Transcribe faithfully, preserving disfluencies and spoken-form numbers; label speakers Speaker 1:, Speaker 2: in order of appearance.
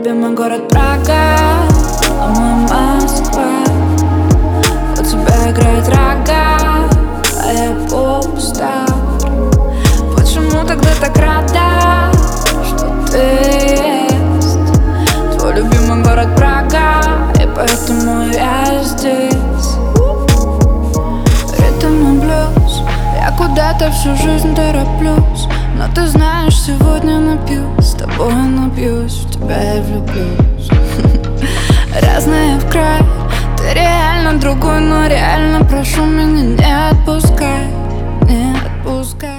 Speaker 1: любимый город Прага, а мой Москва. У тебя играет рога, а я пуста. Почему тогда так рада, что ты есть? Твой любимый город Прага, и поэтому я здесь. Ритм и блюз, я куда-то всю жизнь тороплюсь, но ты знаешь, сегодня напьюсь, с тобой напьюсь, в тебя я влюблюсь. Разные в край, ты реально другой, но реально прошу меня не отпускай, не отпускай.